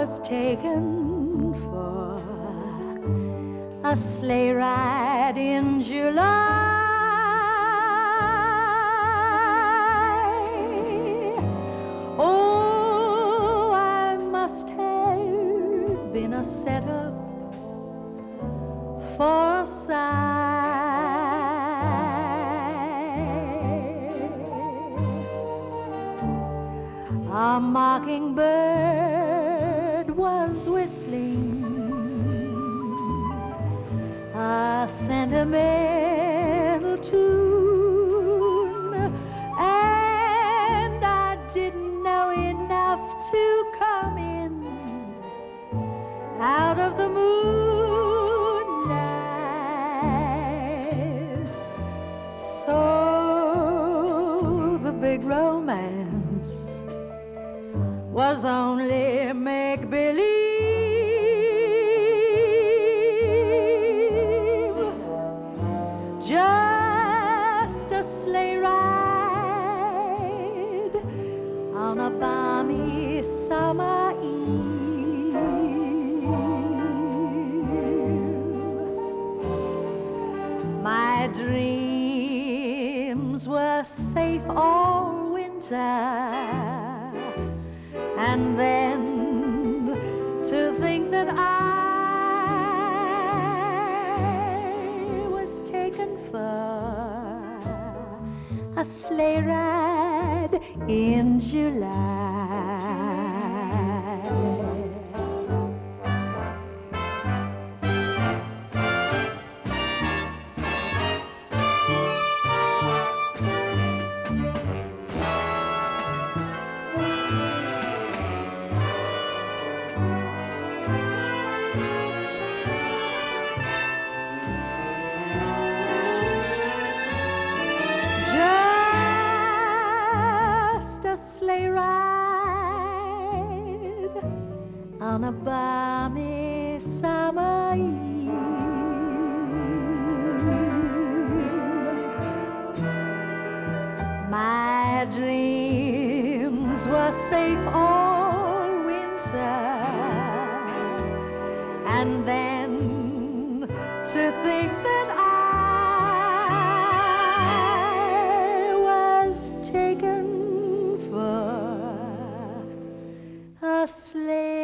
was taken for a sleigh ride in July. Oh, I must have been a setup for a sigh. A mockingbird was whistling a sentimental tune, and I didn't know enough to come in out of the moonlight. So the big romance was only make-believe. Just a sleigh ride on a balmy summer eve. My dreams were safe all winter, and then to think that I was taken for a sleigh ride in July. A sleigh ride on a balmy summer eve. My dreams were safe all winter, and then to think that I was taken a sleigh